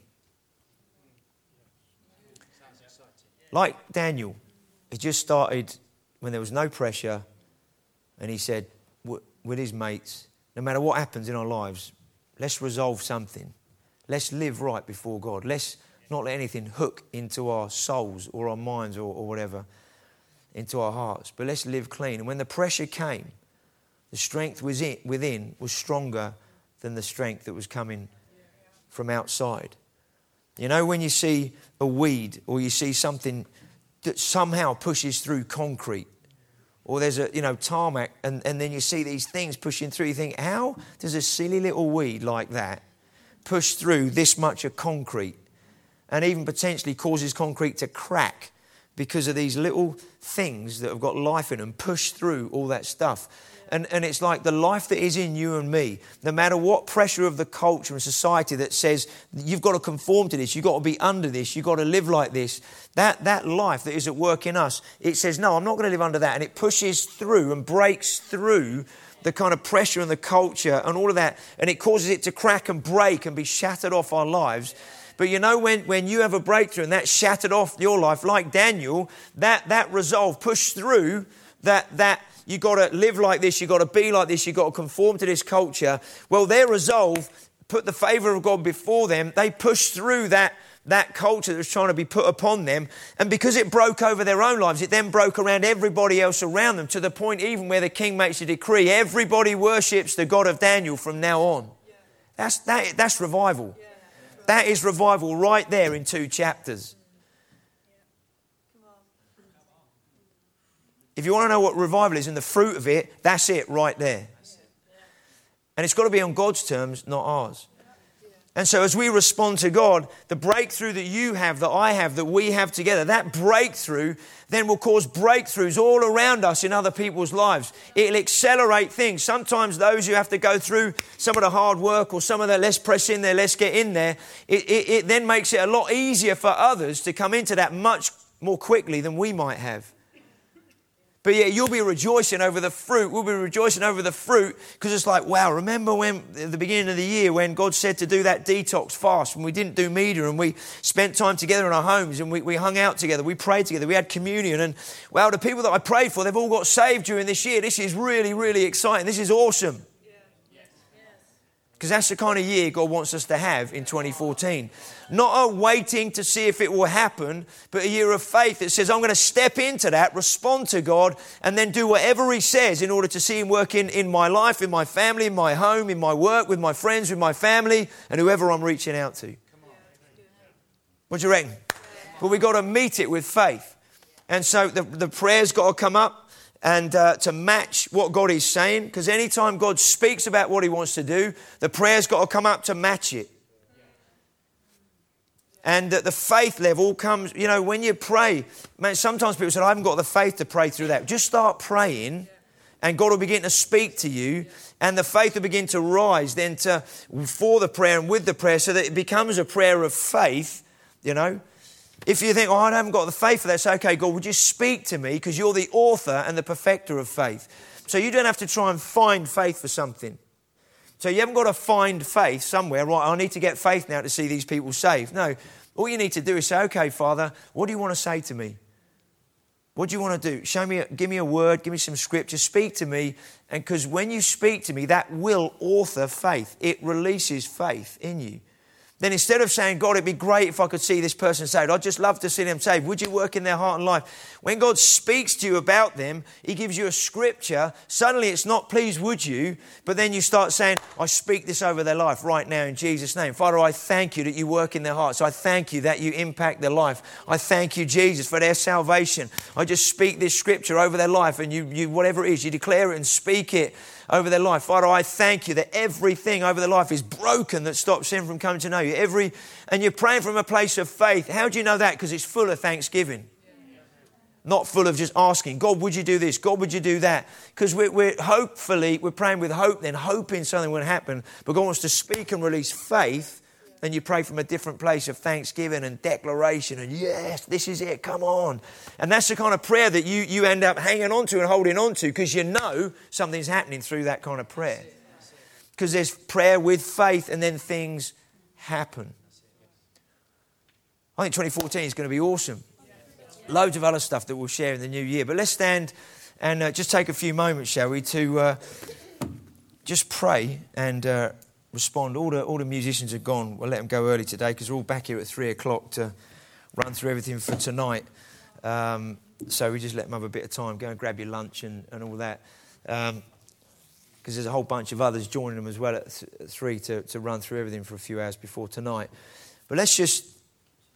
Like Daniel, he just started when there was no pressure, and he said with his mates, no matter what happens in our lives, let's resolve something. Let's live right before God. Let's not let anything hook into our souls or our minds or, or whatever, into our hearts. But let's live clean. And when the pressure came, the strength was in, within was stronger than the strength that was coming from outside. You know, when you see a weed or you see something that somehow pushes through concrete Or there's a, you know, tarmac, and, and then you see these things pushing through. You think, how does a silly little weed like that push through this much of concrete and even potentially causes concrete to crack because of these little things that have got life in them, push through all that stuff? And, and it's like the life that is in you and me, no matter what pressure of the culture and society that says you've got to conform to this, you've got to be under this, you've got to live like this, that, that life that is at work in us, it says, no, I'm not going to live under that. And it pushes through and breaks through the kind of pressure and the culture and all of that. And it causes it to crack and break and be shattered off our lives. But you know, when, when you have a breakthrough and that shattered off your life, like Daniel, that, that resolve pushed through that, that, you've got to live like this, you've got to be like this, you've got to conform to this culture. Well, their resolve put the favour of God before them. They pushed through that, that culture that was trying to be put upon them. And because it broke over their own lives, it then broke around everybody else around them, to the point even where the king makes a decree, everybody worships the God of Daniel from now on. That's, that, that's revival. That is revival right there in two chapters. If you want to know what revival is and the fruit of it, that's it right there. And it's got to be on God's terms, not ours. And so as we respond to God, the breakthrough that you have, that I have, that we have together, that breakthrough then will cause breakthroughs all around us in other people's lives. It'll accelerate things. Sometimes those who have to go through some of the hard work or some of the let's press in there, let's get in there, it, it, it then makes it a lot easier for others to come into that much more quickly than we might have. But yeah, you'll be rejoicing over the fruit. We'll be rejoicing over the fruit because it's like, wow, remember when at the beginning of the year when God said to do that detox fast, when we didn't do media and we spent time together in our homes and we, we hung out together, we prayed together, we had communion, and wow, the people that I prayed for, they've all got saved during this year. This is really, really exciting. This is awesome. Because that's the kind of year God wants us to have in twenty fourteen. Not a waiting to see if it will happen, but a year of faith that says, I'm going to step into that, respond to God, and then do whatever He says in order to see Him work in, in my life, in my family, in my home, in my work, with my friends, with my family, and whoever I'm reaching out to. What do you reckon? But we've got to meet it with faith. And so the, the prayer's got to come up. And uh, to match what God is saying, because anytime God speaks about what He wants to do, the prayer's got to come up to match it. And uh, the faith level comes, you know, when you pray, man, sometimes people say, I haven't got the faith to pray through that. Just start praying and God will begin to speak to you and the faith will begin to rise then to for the prayer and with the prayer so that it becomes a prayer of faith, you know. If you think, oh, I haven't got the faith for that, say, okay, God, would you speak to me? Because you're the author and the perfecter of faith. So you don't have to try and find faith for something. So you haven't got to find faith somewhere, right, I need to get faith now to see these people saved. No, all you need to do is say, okay, Father, what do you want to say to me? What do you want to do? Show me, give me a word, give me some scripture, speak to me. And because when you speak to me, that will author faith. It releases faith in you. Then instead of saying, God, it'd be great if I could see this person saved. I'd just love to see them saved. Would you work in their heart and life? When God speaks to you about them, He gives you a scripture. Suddenly it's not, please would you? But then you start saying, I speak this over their life right now in Jesus' name. Father, I thank you that you work in their hearts. I thank you that you impact their life. I thank you, Jesus, for their salvation. I just speak this scripture over their life and you, you whatever it is, you declare it and speak it over their life. Father, I thank you that everything over their life is broken that stops them from coming to know you. Every, and you're praying from a place of faith. How do you know that? Because it's full of thanksgiving. Not full of just asking, God, would you do this? God, would you do that? Because we're, we're hopefully, we're praying with hope then, hoping something will happen. But God wants to speak and release faith. And you pray from a different place of thanksgiving and declaration and yes, this is it, come on. And that's the kind of prayer that you, you end up hanging on to and holding on to because you know something's happening through that kind of prayer. Because there's prayer with faith and then things happen. I think twenty fourteen is going to be awesome. Loads of other stuff that we'll share in the new year. But let's stand and uh, just take a few moments, shall we, to uh, just pray and uh, respond. All the all the musicians are gone. We'll let them go early today because we're all back here at three o'clock to run through everything for tonight. Um, so we just let them have a bit of time. Go and grab your lunch and, and all that. Um, because there's a whole bunch of others joining them as well at, th- at three to, to run through everything for a few hours before tonight. But let's just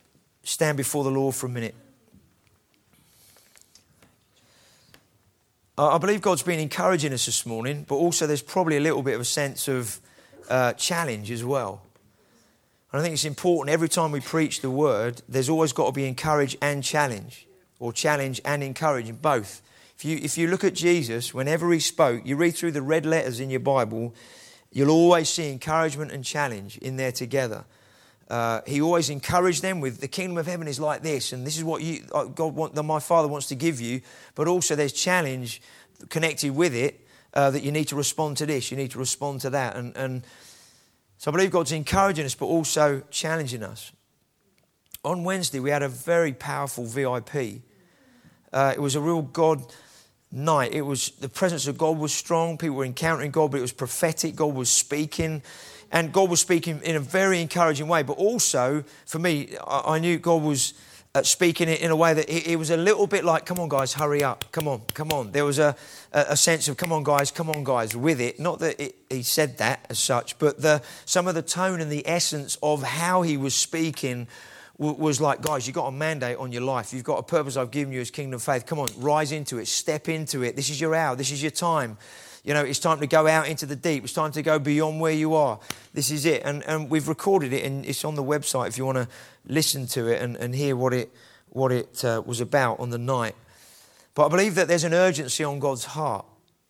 stand before the Lord for a minute. I believe God's been encouraging us this morning, but also there's probably a little bit of a sense of uh, challenge as well. And I think it's important every time we preach the word, there's always got to be encourage and challenge, or challenge and encourage, both. If you, if you look at Jesus, whenever he spoke, you read through the red letters in your Bible, you'll always see encouragement and challenge in there together. Uh, he always encouraged them with the kingdom of heaven is like this, and this is what you, God want, that my Father wants to give you. But also there's challenge connected with it uh, that you need to respond to this, you need to respond to that. And, and so I believe God's encouraging us, but also challenging us. On Wednesday we had a very powerful V I P. Uh, it was a real God night. It was the presence of God was strong. People were encountering God, but it was prophetic. God was speaking. And God was speaking in a very encouraging way. But also, for me, I knew God was uh, speaking in a way that it, it was a little bit like, come on, guys, hurry up. Come on, come on. There was a, a sense of, come on, guys, come on, guys, with it. Not that it, he said that as such, but the, some of the tone and the essence of how he was speaking w- was like, guys, you've got a mandate on your life. You've got a purpose I've given you as Kingdom Faith. Come on, rise into it. Step into it. This is your hour. This is your time. You know, it's time to go out into the deep. It's time to go beyond where you are. This is it. And, and we've recorded it, and it's on the website if you want to listen to it and, and hear what it, what it uh, was about on the night. But I believe that there's an urgency on God's heart.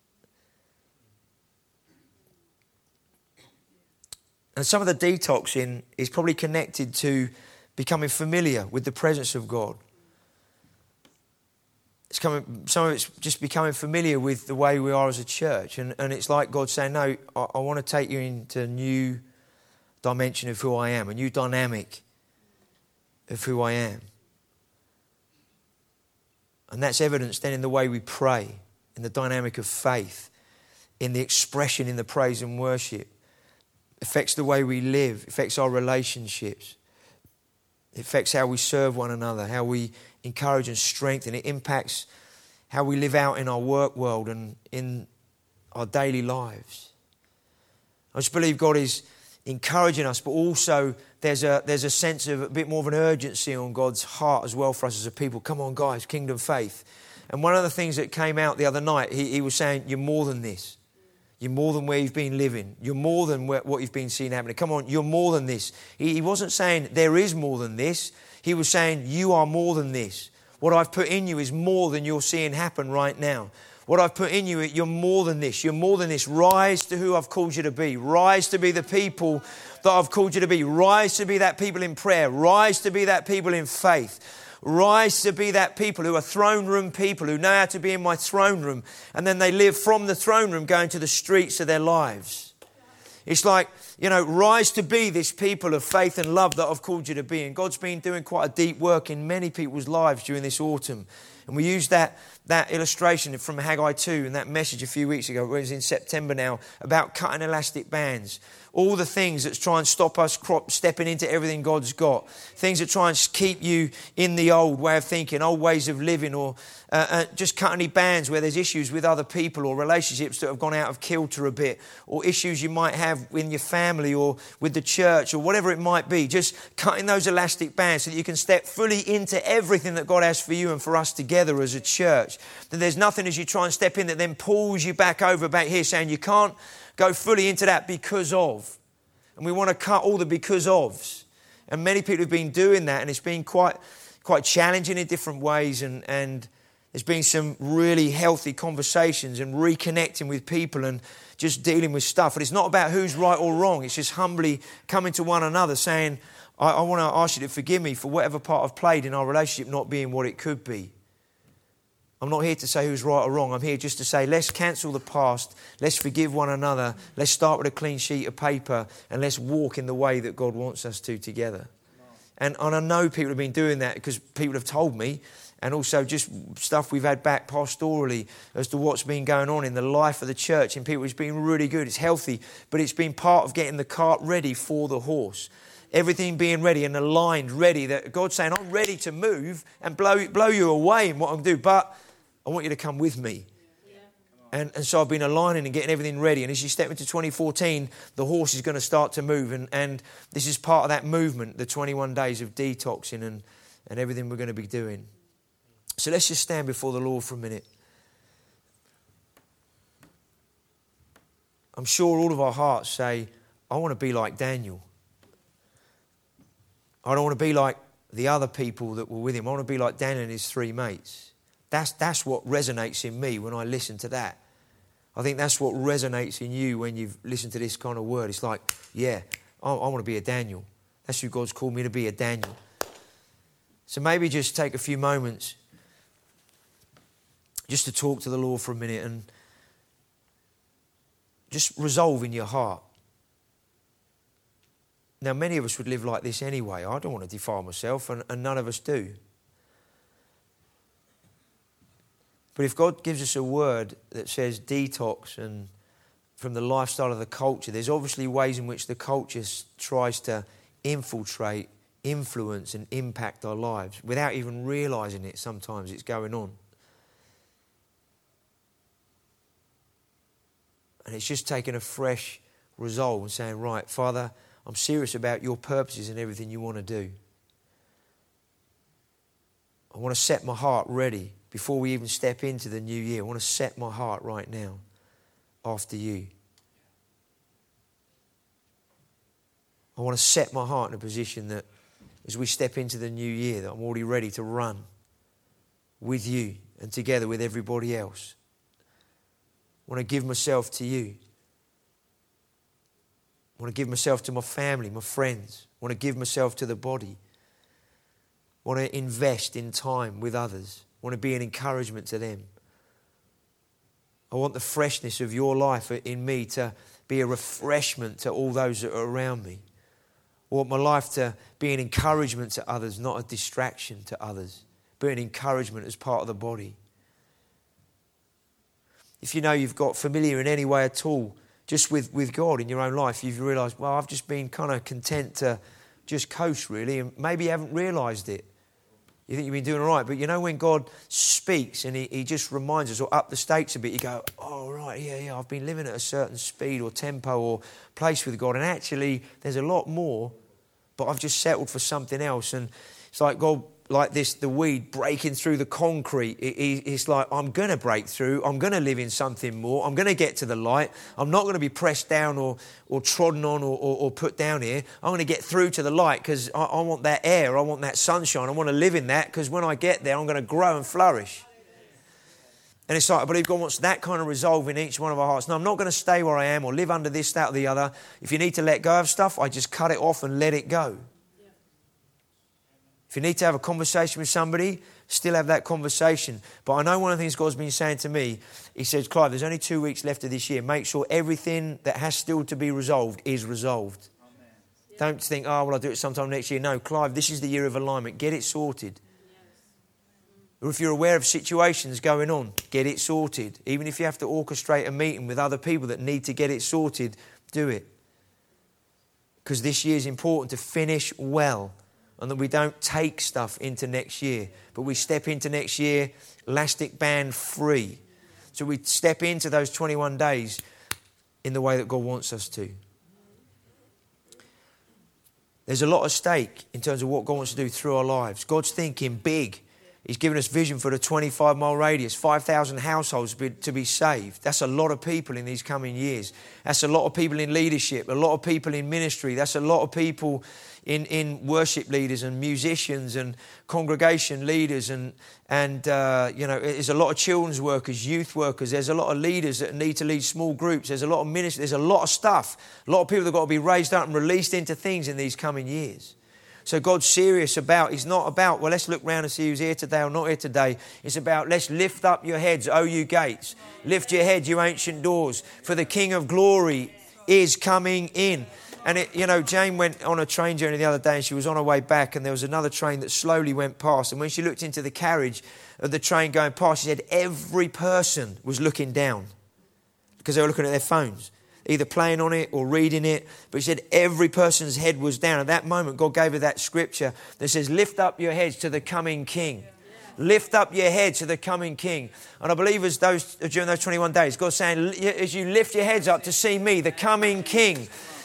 And some of the detoxing is probably connected to becoming familiar with the presence of God. It's coming, some of it's just becoming familiar with the way we are as a church. And, and it's like God saying, no, I, I want to take you into a new dimension of who I am, a new dynamic of who I am. And that's evidenced then in the way we pray, in the dynamic of faith, in the expression in the praise and worship. It affects the way we live, it affects our relationships. It affects how we serve one another, how we encourage and strengthen. It impacts how we live out in our work world and in our daily lives. I just believe God is encouraging us, but also there's a there's a sense of a bit more of an urgency on God's heart as well for us as a people. Come on, guys, Kingdom Faith. And one of the things that came out the other night, he, he was saying, you're more than this. You're more than where you've been living. You're more than where, what you've been seeing happening. Come on, you're more than this. He, he wasn't saying there is more than this. He was saying you are more than this. What I've put in you is more than you're seeing happen right now. What I've put in you, you're more than this. You're more than this. Rise to who I've called you to be. Rise to be the people that I've called you to be. Rise to be that people in prayer. Rise to be that people in faith. Rise to be that people who are throne room people, who know how to be in my throne room. And then they live from the throne room going to the streets of their lives. It's like, you know, rise to be this people of faith and love that I've called you to be. And God's been doing quite a deep work in many people's lives during this autumn. And we used that, that illustration from Haggai two and that message a few weeks ago, it was in September now, about cutting elastic bands. All the things that try and stop us crop, stepping into everything God's got. Things that try and keep you in the old way of thinking, old ways of living, or uh, uh, just cut any bands where there's issues with other people or relationships that have gone out of kilter a bit, or issues you might have in your family or with the church or whatever it might be. Just cutting those elastic bands so that you can step fully into everything that God has for you and for us together as a church. That there's nothing as you try and step in that then pulls you back over back here saying you can't go fully into that because of. And we want to cut all the because ofs. And many people have been doing that, and it's been quite quite challenging in different ways. And, and there's been some really healthy conversations and reconnecting with people and just dealing with stuff. And it's not about who's right or wrong. It's just humbly coming to one another saying, I, I want to ask you to forgive me for whatever part I've played in our relationship not being what it could be. I'm not here to say who's right or wrong. I'm here just to say, let's cancel the past. Let's forgive one another. Let's start with a clean sheet of paper and let's walk in the way that God wants us to together. And, and I know people have been doing that because people have told me, and also just stuff we've had back pastorally as to what's been going on in the life of the church and people. It's been really good. It's healthy, but it's been part of getting the cart ready for the horse. Everything being ready and aligned, ready. That God's saying, I'm ready to move and blow, blow you away in what I'm doing, but I want you to come with me. Yeah. And, and so I've been aligning and getting everything ready. And as you step into twenty fourteen, the horse is going to start to move. And, and this is part of that movement, the twenty-one days of detoxing and, and everything we're going to be doing. So let's just stand before the Lord for a minute. I'm sure all of our hearts say, I want to be like Daniel. I don't want to be like the other people that were with him. I want to be like Daniel and his three mates. That's, that's what resonates in me when I listen to that. I think that's what resonates in you when you've listened to this kind of word. It's like, yeah, I, I want to be a Daniel. That's who God's called me to be, a Daniel. So maybe just take a few moments just to talk to the Lord for a minute and just resolve in your heart. Now, many of us would live like this anyway. I don't want to defile myself, and, and none of us do. But if God gives us a word that says detox and from the lifestyle of the culture, there's obviously ways in which the culture tries to infiltrate, influence and impact our lives without even realising it. Sometimes it's going on. And it's just taking a fresh resolve and saying, right, Father, I'm serious about your purposes and everything you want to do. I want to set my heart ready before we even step into the new year. I want to set my heart right now after you. I want to set my heart in a position that as we step into the new year, that I'm already ready to run with you and together with everybody else. I want to give myself to you. I want to give myself to my family, my friends. I want to give myself to the body. I want to invest in time with others. I want to be an encouragement to them. I want the freshness of your life in me to be a refreshment to all those that are around me. I want my life to be an encouragement to others, not a distraction to others, but an encouragement as part of the body. If you know you've got familiar in any way at all, just with, with God in your own life, you've realised, well, I've just been kind of content to just coast really, and maybe you haven't realised it. You think you've been doing all right, but you know when God speaks and he, he just reminds us or up the stakes a bit, you go, oh, right, yeah, yeah, I've been living at a certain speed or tempo or place with God, and actually there's a lot more, but I've just settled for something else. And it's like God, like this, the weed breaking through the concrete. It, it, it's like, I'm going to break through. I'm going to live in something more. I'm going to get to the light. I'm not going to be pressed down or, or trodden on or, or, or put down here. I'm going to get through to the light because I, I want that air. I want that sunshine. I want to live in that because when I get there, I'm going to grow and flourish. And it's like, I believe God wants that kind of resolve in each one of our hearts. No, I'm not going to stay where I am or live under this, that or the other. If you need to let go of stuff, I just cut it off and let it go. If you need to have a conversation with somebody, still have that conversation. But I know one of the things God's been saying to me, he says, Clive, there's only two weeks left of this year. Make sure everything that has still to be resolved is resolved. Amen. Don't think, oh, well, I'll do it sometime next year. No, Clive, this is the year of alignment. Get it sorted. Yes. Or if you're aware of situations going on, get it sorted. Even if you have to orchestrate a meeting with other people that need to get it sorted, do it. Because this year is important to finish well. And that we don't take stuff into next year, but we step into next year elastic band free. So we step into those twenty-one days in the way that God wants us to. There's a lot at stake in terms of what God wants to do through our lives. God's thinking big. He's given us vision for the twenty-five mile radius, five thousand households to be saved. That's a lot of people in these coming years. That's a lot of people in leadership, a lot of people in ministry. That's a lot of people in, in worship leaders and musicians and congregation leaders. And, and uh, you know, there's a lot of children's workers, youth workers. There's a lot of leaders that need to lead small groups. There's a lot of ministry. There's a lot of stuff. A lot of people that have got to be raised up and released into things in these coming years. So God's serious about, he's not about, well, let's look round and see who's here today or not here today. It's about, let's lift up your heads, O you gates. Lift your head, you ancient doors, for the King of glory is coming in. And, it, you know, Jane went on a train journey the other day and she was on her way back and there was another train that slowly went past. And when she looked into the carriage of the train going past, she said every person was looking down because they were looking at their phones, either playing on it or reading it. But she said every person's head was down. At that moment, God gave her that scripture that says, lift up your heads to the coming King. Lift up your head to the coming King. And I believe as those during those twenty-one days, God's saying, as you lift your heads up to see me, the coming King,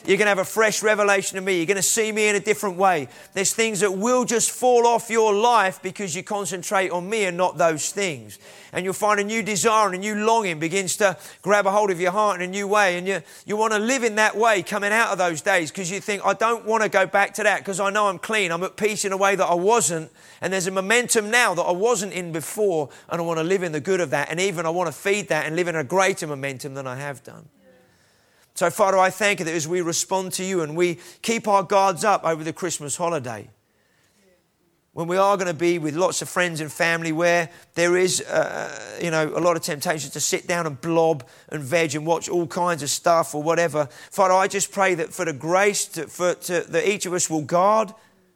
You're going to have a fresh revelation of me. You're going to see me in a different way. There's things that will just fall off your life because you concentrate on me and not those things. And you'll find a new desire and a new longing begins to grab a hold of your heart in a new way. And you, you want to live in that way coming out of those days because you think, I don't want to go back to that because I know I'm clean. I'm at peace in a way that I wasn't. And there's a momentum now that I wasn't in before. And I want to live in the good of that. And even I want to feed that and live in a greater momentum than I have done. So, Father, I thank you that as we respond to you and we keep our guards up over the Christmas holiday, when we are going to be with lots of friends and family where there is, uh, you know, a lot of temptation to sit down and blob and veg and watch all kinds of stuff or whatever. Father, I just pray that for the grace to, for, to, that each of us will guard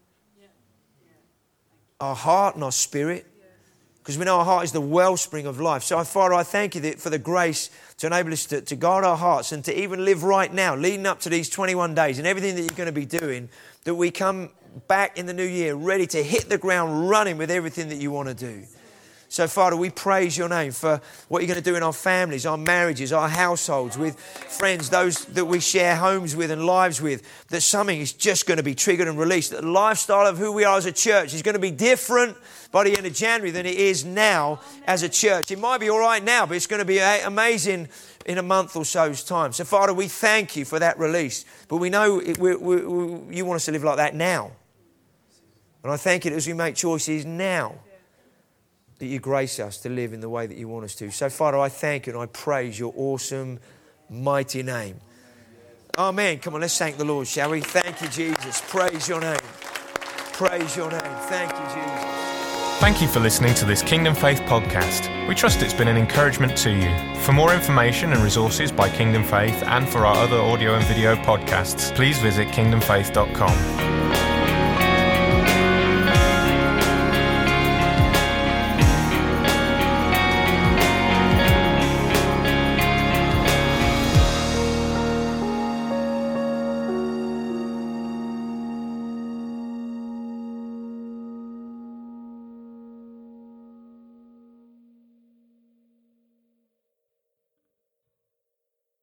our heart and our spirit, because we know our heart is the wellspring of life. So, Father, I thank you that for the grace to enable us to, to guard our hearts and to even live right now, leading up to these twenty-one days and everything that you're going to be doing, that we come back in the new year ready to hit the ground running with everything that you want to do. So, Father, we praise your name for what you're going to do in our families, our marriages, our households, with friends, those that we share homes with and lives with, that something is just going to be triggered and released. That the lifestyle of who we are as a church is going to be different by the end of January than it is now as a church. It might be all right now, but it's going to be amazing in a month or so's time. So, Father, we thank you for that release. But we know it, we, we, we, you want us to live like that now. And I thank you that as we make choices now, that you grace us to live in the way that you want us to. So, Father, I thank you and I praise your awesome, mighty name. Amen. Come on, let's thank the Lord, shall we? Thank you, Jesus. Praise your name. Praise your name. Thank you, Jesus. Thank you for listening to this Kingdom Faith podcast. We trust it's been an encouragement to you. For more information and resources by Kingdom Faith and for our other audio and video podcasts, please visit kingdom faith dot com.